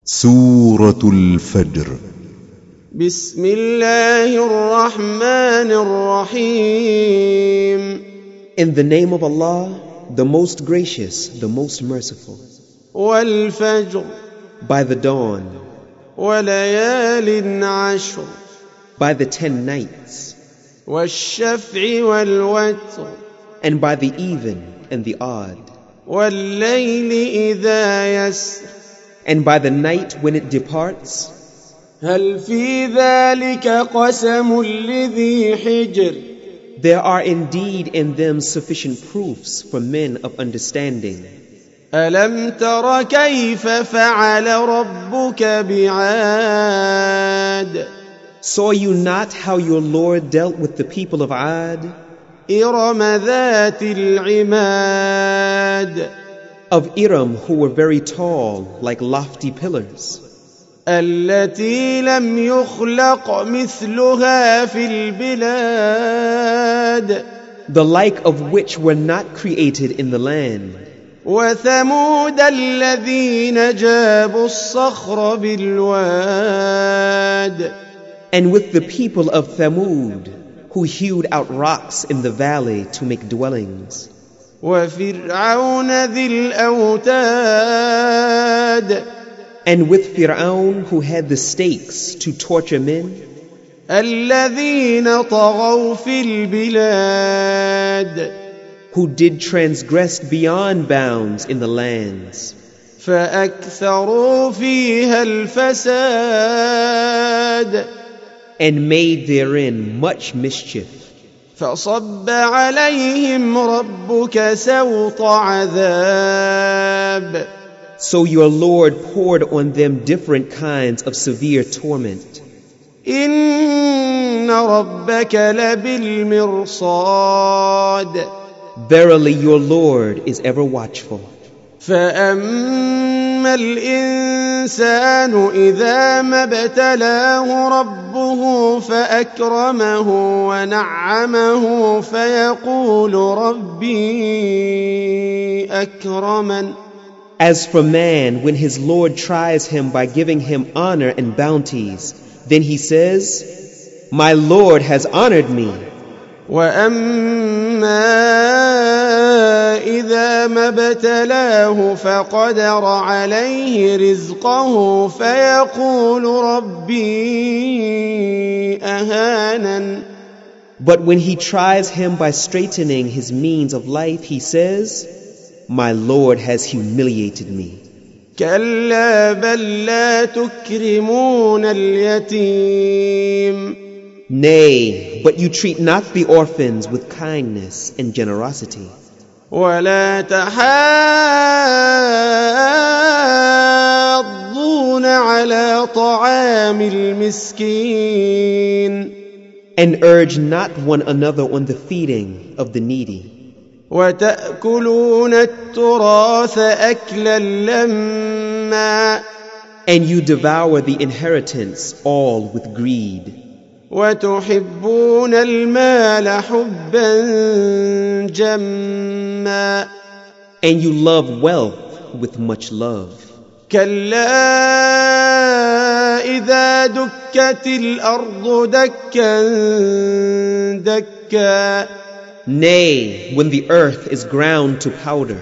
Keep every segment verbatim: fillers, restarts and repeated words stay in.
سورة الفجر. بسم الله الرحمن الرحيم. In the name of Allah, the most gracious, the most merciful. والفجر. By the dawn. وليال عشر. By the ten nights. والشفع والوتر. And by the even and the odd. والليل إذا يسر. And by the night when it departs. هل في ذلك قسم لذي حجر. There are indeed in them sufficient proofs for men of understanding. ألم تر كيف فعل ربك بعاد. Saw you not how your Lord dealt with the people of Ad? إرم ذات العماد. Of Iram, who were very tall, like lofty pillars. التي لم يخلق مثلها في البلاد. The like of which were not created in the land. وثمود الذين جابوا الصخر بالواد. And with the people of Thamud, who hewed out rocks in the valley to make dwellings. وفرعون ذي الأوتاد. And with Fir'aun, who had the stakes to torture men. الذين طغوا في البلاد. Who did transgress beyond bounds in the lands. فأكثروا فيها الفساد. And made therein much mischief. فصب عليهم ربك سوط عذاب. So your Lord poured on them different kinds of severe torment. إن ربك لبالمرصاد. Verily your Lord is ever watchful. فأما الإنسان إذا ما ابتلاه ربه فأكرمه ونعمه فيقول ربي أكرمن. As for man, when his Lord tries him by giving him honor and bounties, then he says, My Lord has honored me. وأما إذا ما ابتلاه فقدر عليه رزقه فيقول ربي أهانن. But when he tries him by straightening his means of life, he says, My Lord has humiliated me. كلا بل لا تكرمون اليتيم. Nay, but you treat not the orphans with kindness and generosity. ولا تحاضون على طعام المسكين. And urge not one another on the feeding of the needy. وتأكلون التراث أكلا لما. And you devour the inheritance all with greed. وتحبون المال حبا جما. And you love wealth with much love. كلا إذا دكت الأرض دكا دكا. Nay, when the earth is ground to powder.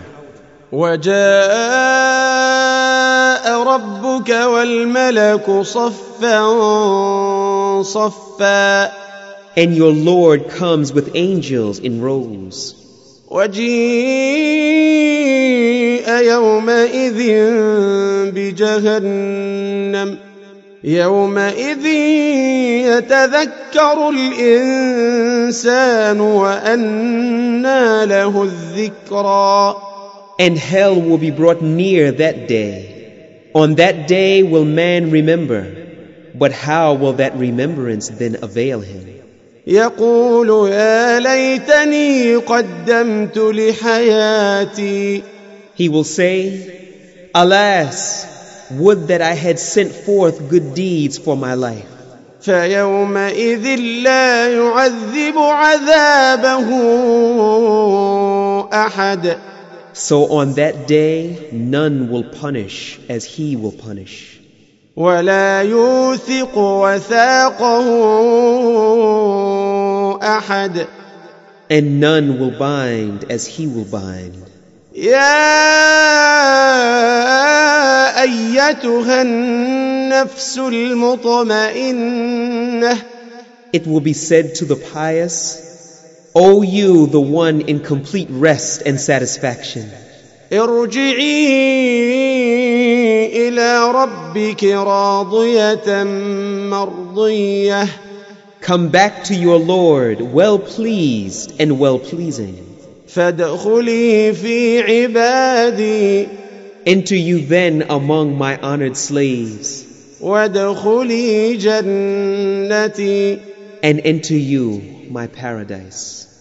وجاء ربك والملك صفا صفا. And your Lord comes with angels in rows. وجيء يومئذ بجهنم. يومئذ يتذكر الإنسان وأنى له الذكرى. And hell will be brought near that day. On that day will man remember, but how will that remembrance then avail him? يقول يا ليتني قدمت لحياتي. He will say, Alas, would that I had sent forth good deeds for my life. فيومئذ لا يعذب عذابه أحد. So on that day, none will punish as he will punish. ولا يوثق وثاقه أحد. And none will bind as he will bind. يا أيتها النفس المطمئنة. It will be said to the pious, O you, the one in complete rest and satisfaction, ارجعي إلى ربك راضية مرضية. come back to your Lord, well pleased and well pleasing. فادخلي في عبادي. Enter you then among my honored slaves, وادخلي جنتي. and enter you my paradise.